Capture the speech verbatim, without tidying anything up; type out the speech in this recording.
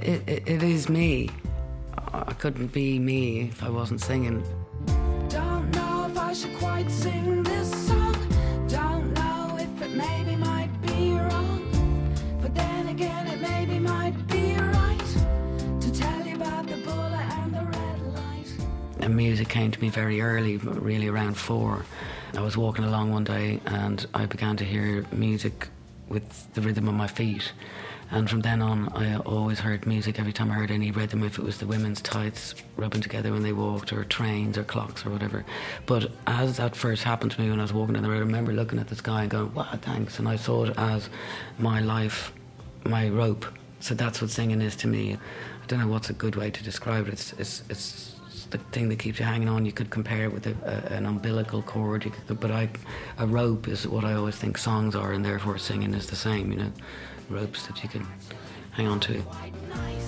it, it, it is me. I couldn't be me if I wasn't singing. Don't know if I should quite sing this song. Don't know if it maybe might be wrong. But then again, it maybe might be right to tell you about the bullet and the red light. And music came to me very early, really around four. I was walking along one day and I began to hear music with the rhythm of my feet. And from then on, I always heard music every time I heard any rhythm, if it was the women's tights rubbing together when they walked, or trains or clocks or whatever. But as that first happened to me when I was walking down the road, I remember looking at the sky and going, wow, thanks. And I saw it as my life, my rope. So that's what singing is to me. I don't know what's a good way to describe it. It's it's it's the thing that keeps you hanging on. You could compare it with a, a, an umbilical cord, you could, but I, a rope is what I always think songs are, and therefore singing is the same, you know, ropes that you can hang on to.